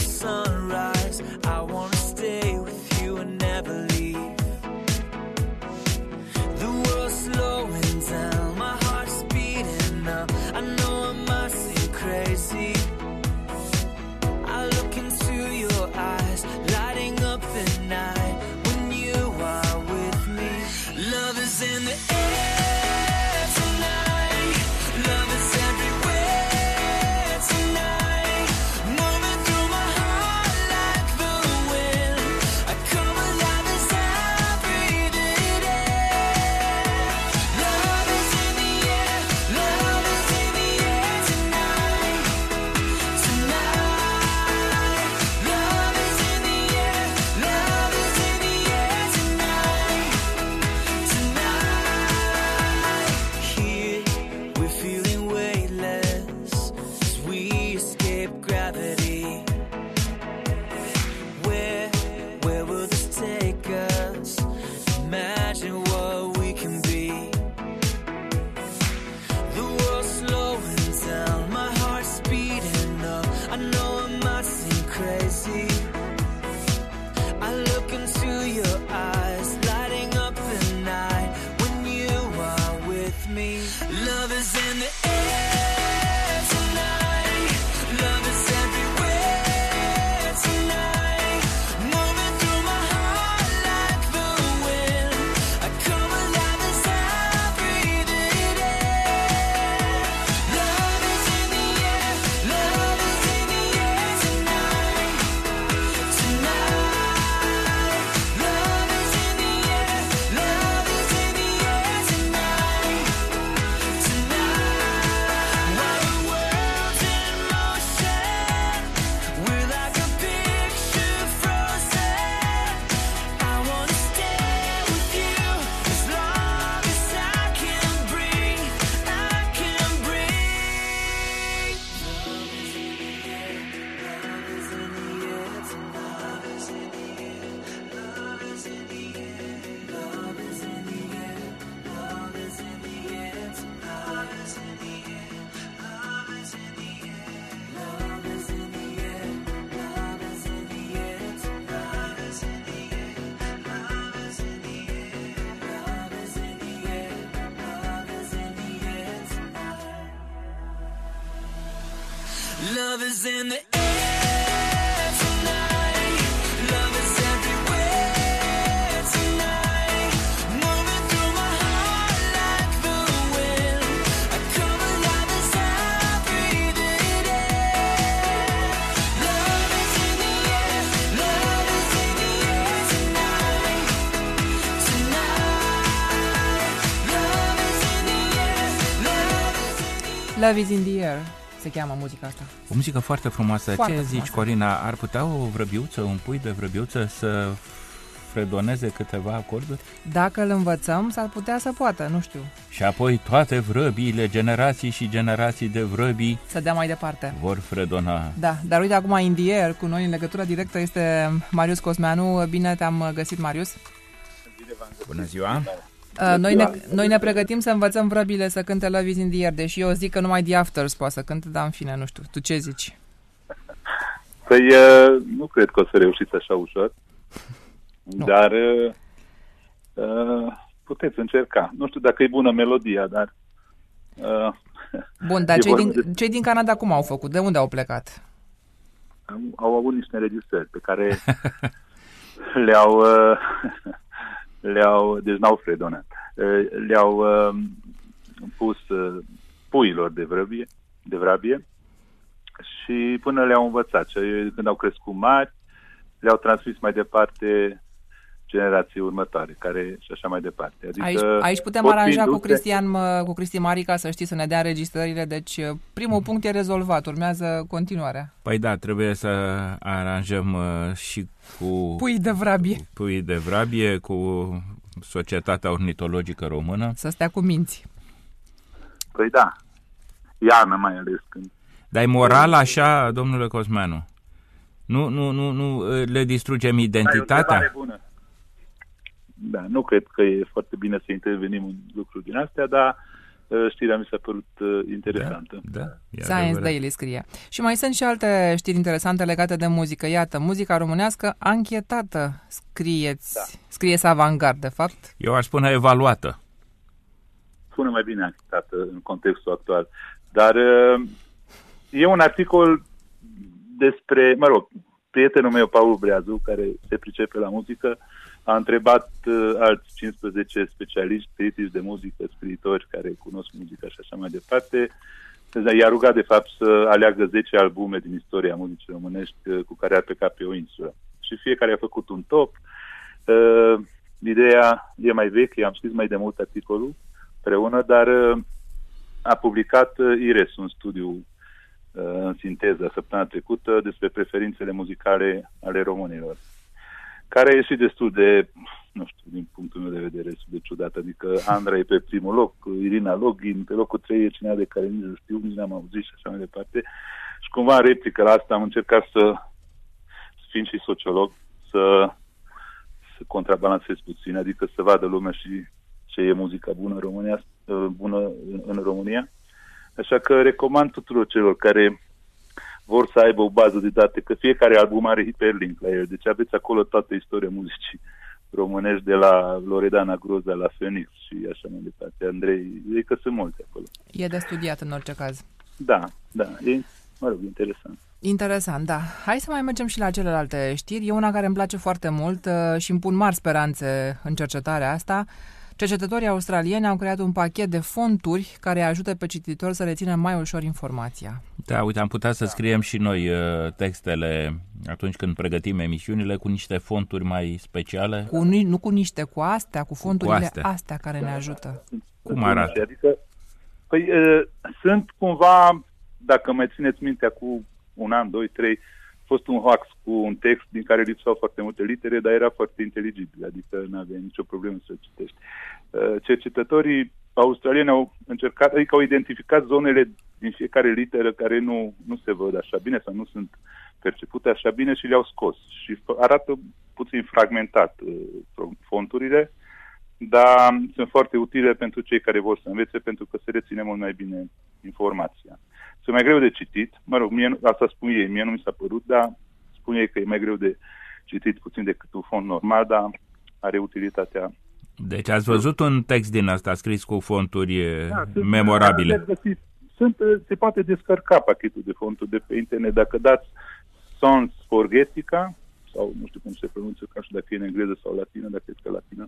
sunrise. I wanna stay with you and never leave. The world's slowing down, my heart's beating up. I know I must seem crazy. I look into your eyes, lighting up the night when you are with me. Love is in the air tonight. Love is everywhere tonight. Moving through my heart like the wind. I come alive as I breathe it in. Love is in the air. Love is in the air tonight. Tonight. Love is in the air. Love is in the air tonight. Tonight. Here we're feeling weightless as we escape gravity. Where will this take us? Imagine what we can be. The world's slowing down, my heart's speeding up. I know I might seem crazy. I look into your eyes, lighting up the night when you are with me. Love is in the air tonight. Love is everywhere tonight. Moving through my heart like the wind. I come alive as I breathe it in. Love is in the air. Love is in the air tonight. Tonight. Love is in the air. Love is in the air tonight. Tonight. While the world's in motion, we're like a picture frozen. I wanna stay with you as long as I can breathe. I can breathe. Love is in the air. Love is in the air tonight. Love is in the air. Love is in the air. Love is in the air. Love is in the air tonight. Love is in the air. Love is in the air. Love is in the air. Love is in the air tonight. Love is in the air. Love is in the air. Love is in the air. Love is in the air tonight. Love is in the air tonight. Love is everywhere tonight. Moving through my heart like the wind. I come alive as I breathe it in. Love is in the air. Love is in the air tonight. Tonight. Love is in the air. Love is in the air. Love is in the air se cheamă muzica asta. O muzică foarte frumoasă. Foarte Ce zici, frumoasă. Corina? Ar putea o vrăbiuță, un pui de vrăbiuță să fredoneze câteva acorduri? Dacă îl învățăm, s-ar putea să poată, nu știu, Și apoi toate vrăbiile, generații și generații de vrăbii să dea mai departe. vor fredona. Da, dar uite acum in the air, cu noi în legătură directă este Marius Cosmeanu. Bine te-am găsit, Marius. Bună ziua! Noi ne pregătim să învățăm vrăbile să cânte Love is in the air, deși eu zic că numai The Afters poate să cânte, dar în fine, nu știu. Tu ce zici? Păi nu cred că o să reușiți așa ușor, dar puteți încerca. Nu știu dacă e bună melodia, dar... Bun, dar e vorba cei din Canada cum au făcut? De unde au plecat? Au avut niște înregistrări pe care deci n-au fredonat. Le-au pus puiilor de vrabie și până le-au învățat. Și când au crescut mari, le-au transmis mai departe generații următoare, care și așa mai departe. Adică Aici putem aranja cu Cristi Marica, să știi, să ne dea înregistrările. Deci primul punct e rezolvat, urmează continuarea. Păi da, trebuie să aranjăm și cu Pui de vrabie. cu Societatea Ornitologică Română. Să stea cu minți. Păi da, iarnă mai ales când... Dar e moral așa, domnule Cosmeanu? Nu le distrugem identitatea? Da, e o bună. Da, nu cred că e foarte bine să intervenim în lucruri din astea, dar știrea mi s-a părut interesantă. Da, e Science adevărat. Daily scrie. Și mai sunt și alte știri interesante legate de muzică. Iată, muzica românească anchetată, scrie Savantgard, de fapt. Eu aș spune evaluată. Sună mai bine anchetată în contextul actual. Dar e un articol despre, prietenul meu, Paul Breazu, care se pricepe la muzică, a întrebat alți 15 specialiști, critici de muzică, scriitori care cunosc muzica și așa mai departe. I-a rugat, de fapt, să aleagă 10 albume din istoria muzicii românești cu care ar pleca pe o insulă. Și fiecare a făcut un top. Ideea e mai veche, am scris mai de mult articolul împreună, dar a publicat IRES un studiu în sinteză săptămâna trecută despre preferințele muzicale ale românilor, care a ieșit destul de, nu știu, din punctul meu de vedere, destul de ciudat. Adică Andra e pe primul loc, Irina Login, pe locul 3 e cineva de care nici nu știu, nici n-am auzit și așa mai departe. Și cumva în replică la asta am încercat să fiind și sociolog, să contrabalansez puțin, adică să vadă lumea și ce e muzica bună în România. Așa că recomand tuturor celor care vor să aibă o bază de date, că fiecare album are hiperlink la el, deci aveți acolo toată istoria muzicii românești, de la Loredana Groza la Phoenix și așa mai departe, Andrei, că sunt multe acolo. E de studiat în orice caz. Da, e, interesant. Interesant, da. Hai să mai mergem și la celelalte știri. E una care îmi place foarte mult și îmi pun mari speranțe în cercetarea asta. Cercetătorii australieni au creat un pachet de fonturi care ajută pe cititor să rețină mai ușor informația. Da, uite, am putea să scriem și noi textele atunci când pregătim emisiunile cu niște fonturi mai speciale. Nu cu niște, cu astea, cu fonturile astea care ne ajută. Cum arată? Adică, sunt cumva, dacă mai țineți minte, cu un an, 2, 3, a fost un hoax cu un text din care lipsau foarte multe litere, dar era foarte inteligibil, adică nu avea nicio problemă să citești. Cercetătorii australieni au încercat, adică au identificat zonele din fiecare literă care nu se văd așa bine sau nu sunt percepute așa bine și le-au scos. Și arată puțin fragmentat fonturile, dar sunt foarte utile pentru cei care vor să învețe, pentru că se reține mult mai bine informația. Sunt mai greu de citit, asta spun ei, mie nu mi s-a părut, dar spun ei că e mai greu de citit puțin decât un font normal, dar are utilitatea. Deci ați văzut un text din asta scris cu fonturi memorabile? Se poate descărca pachetul de fonturi de pe internet. Dacă dați Sons Forgetica, sau nu știu cum se pronunță, ca și dacă e în engleză sau latină, dacă este latină,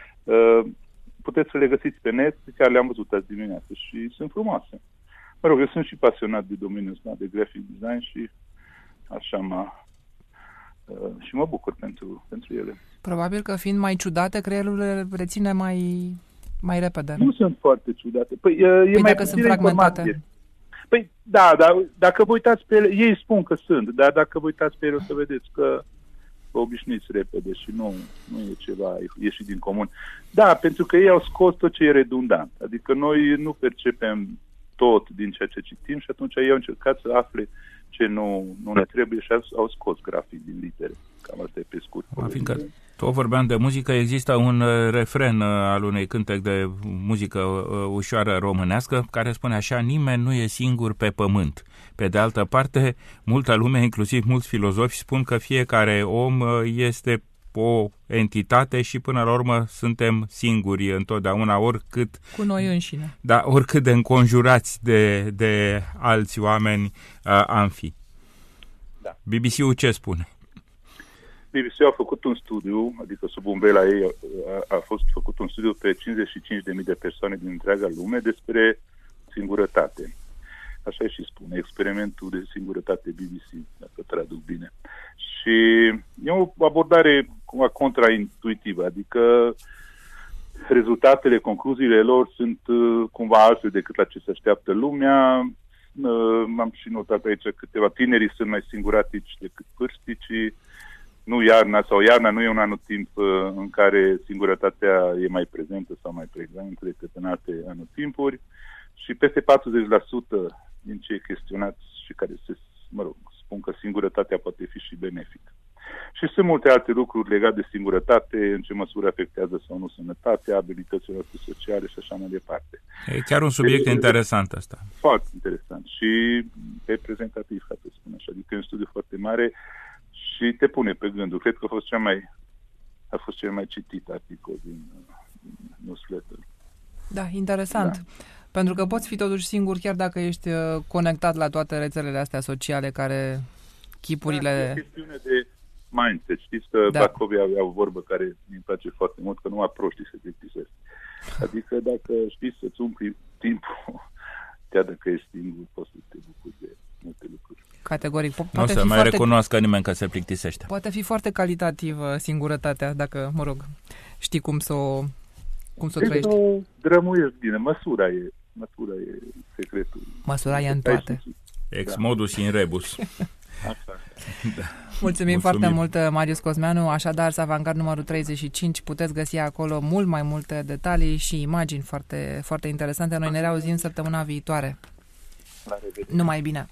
puteți să le găsiți pe net, chiar le-am văzut azi dimineață și sunt frumoase. Eu sunt și pasionat de domeniul ăsta, de graphic design și așa și mă bucur pentru ele. Probabil că fiind mai ciudate, creierul le reține mai repede. Nu sunt foarte ciudate. E mai dacă sunt fragmentate. Informație. Păi da, dar dacă vă uitați pe ele, ei spun că sunt, dar dacă vă uitați pe ele o să vedeți că vă obișnuiți repede și nu e ceva ieșit din comun. Da, pentru că ei au scos tot ce e redundant. Adică noi nu percepem tot din ceea ce citim și atunci ei au încercat să afle ce nu ne trebuie și au scos grafic din litere. Cam asta e pe scurt. Fiindcă tot vorbeam de muzică, există un refren al unui cântec de muzică ușoară românească care spune așa: nimeni nu e singur pe pământ. Pe de altă parte, multă lume, inclusiv mulți filozofi, spun că fiecare om este o entitate și până la urmă suntem singuri întotdeauna, oricât cu noi înșine. Da, oricât de înconjurați de alți oameni am fi. Da. BBC-ul ce spune? BBC a făcut un studiu, adică sub umbrela ei a fost făcut un studiu pe 55.000 de persoane din întreaga lume despre singurătate. Așa și spune, experimentul de singurătate BBC, dacă traduc bine. Și e o abordare cumva contraintuitivă, adică rezultatele, concluziile lor sunt cumva altfel decât la ce se așteaptă lumea. Am și notat aici câteva: tinerii sunt mai singuratici decât vârsticii, iarna nu e un anotimp în care singurătatea e mai prezentă sau mai prezentă decât în alte anotimpuri, și peste 40% din cei chestionați și care spun că singurătatea poate fi și benefică. Și sunt multe alte lucruri legate de singurătate, în ce măsură afectează sau nu sănătatea, abilitățile noastre sociale și așa mai departe. E chiar un subiect interesant ăsta. Foarte interesant și reprezentativ, ca să spun așa. Adică e un studiu foarte mare și te pune pe gânduri. Cred că a fost cel mai citit articol din newsletter. Da, interesant. Da. Pentru că poți fi totuși singur chiar dacă ești conectat la toate rețelele astea sociale care chipurile... Da, e o chestiune de mindset. Știți că Bacovia avea o vorbă care mi place foarte mult, că numai proștii se plictisesc. Adică dacă știi să-ți umpli timpul, chiar dacă ești singur, poți să te bucuri de multe lucruri. Categoric. Nu o să mai recunoască nimeni că se plictisește. Poate fi foarte calitativă singurătatea, dacă, mă rog, știi cum să o trăiești. O drămuiești bine. Măsura e secretul. Măsura e în toate. Ex modus in rebus. Da. Mulțumim foarte mult, Marius Cosmeanu. Așadar, Savangard numărul 35, puteți găsi acolo mult mai multe detalii și imagini foarte, foarte interesante. Noi ne reauzim săptămâna viitoare. Numai bine!